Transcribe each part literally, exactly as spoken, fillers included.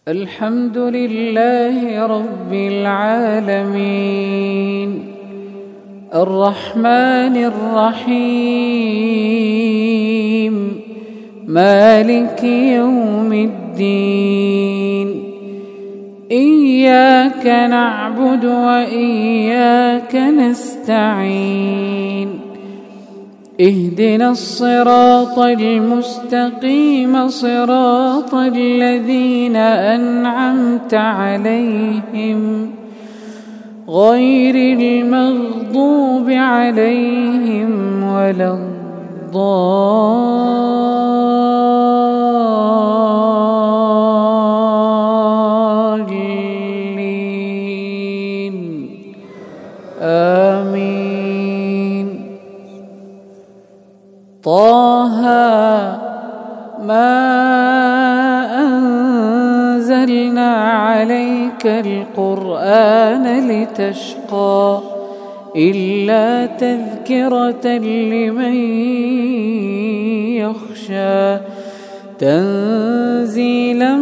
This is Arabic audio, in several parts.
الحمد لله رب العالمين الرحمن الرحيم مالك يوم الدين إياك نعبد وإياك نستعين اهدنا الصراط المستقيم صراط الذين أنعمت عليهم غير المغضوب عليهم ولا الضالين آمين. طه ما أنزلنا عليك القرآن لتشقى إلا تذكرة لمن يخشى تنزيلا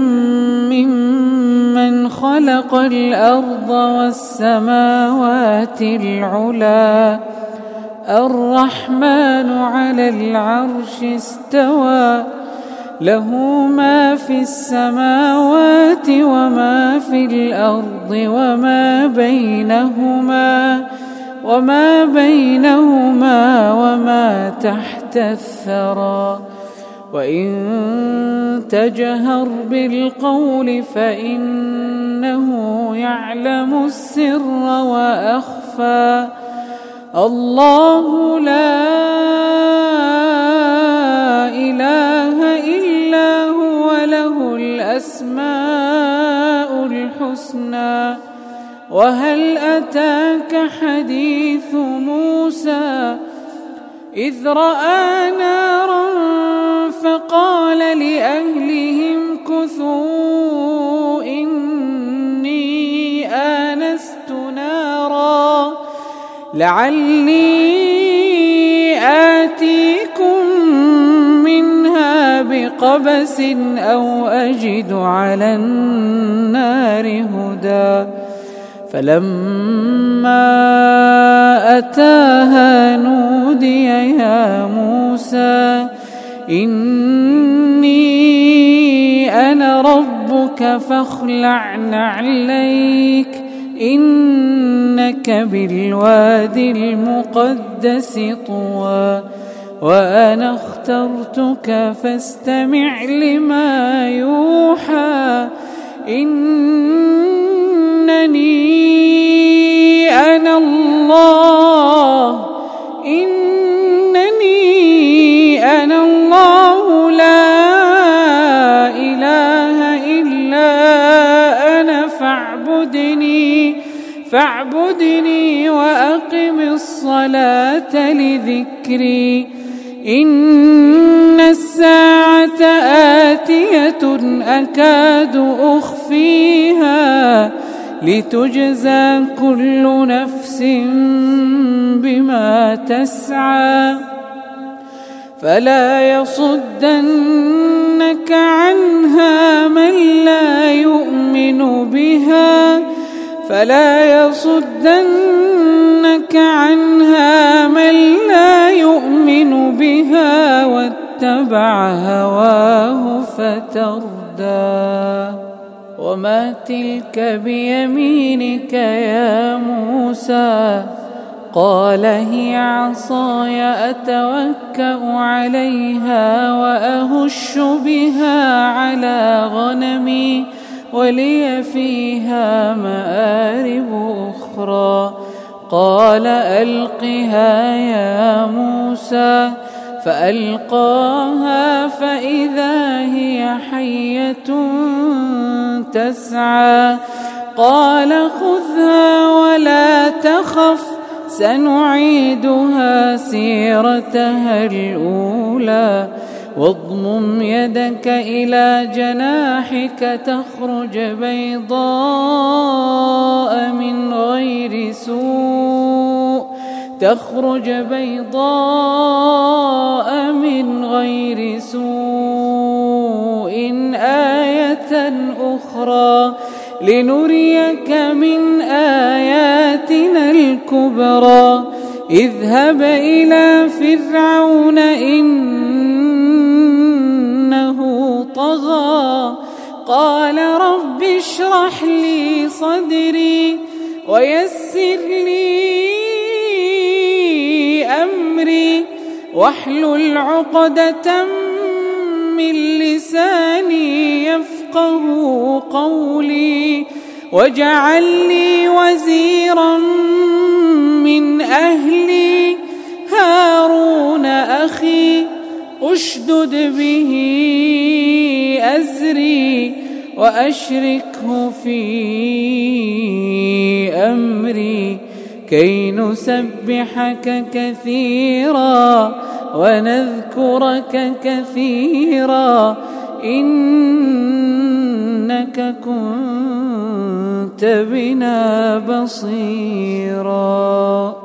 ممن خلق الأرض والسماوات العلى الرحمن على العرش استوى له ما في السماوات وما في الأرض وما بينهما وما بينهما وما تحت الثرى وإن تجهر بالقول فإنه يعلم السر وأخفى الله لا إله إلا هو له الأسماء الحسنى. وهل أتاك حديث موسى إذ رأى نارا فقال لأهلهم كثوا إني آنست نارا لعلي آتيكم منها بقبس أو أجد على النار هدى فلما أتاها نودي يا موسى إني أنا ربك فاخلع نعليك إنك بالوادي المقدس طوى وأنا اخترتك فاستمع لما يوحى إنني أنا الله إنني أنا الله لا إله إلا أنا فاعبدني فاعبدني وأقم الصلاة لذكري إن الساعة آتية أكاد أخفيها لتجزى كل نفس بما تسعى فلا يصدنك عنها من لا يؤمن بها فلا يصدنك عنها من لا يؤمن بها واتبع هواه فتردى. وما تلك بيمينك يا موسى قال هي عصاي أتوكأ عليها وأهش بها على غنمي ولي فيها مآرب أخرى قال ألقها يا موسى فألقاها فإذا هي حية تسعى قال خذها ولا تخف سنعيدها سيرتها الأولى واضمم يدك إلى جناحك تخرج بيضاء من غير سوء تخرج بيضاء من غير سوء آية آية أخرى لنريك من آياتنا الكبرى اذهب إلى فرعون إنه طغى قال رب اشرح لي صدري ويسر لي أمري واحلل عقدة من لساني يفقه قولي واجعل لي وزيرا من أهلي هارون أخي أشدد به أزري وأشركه في أمري كي نسبحك كثيرا ونذكرك كثيرا إنك كنت بنا بصيرا.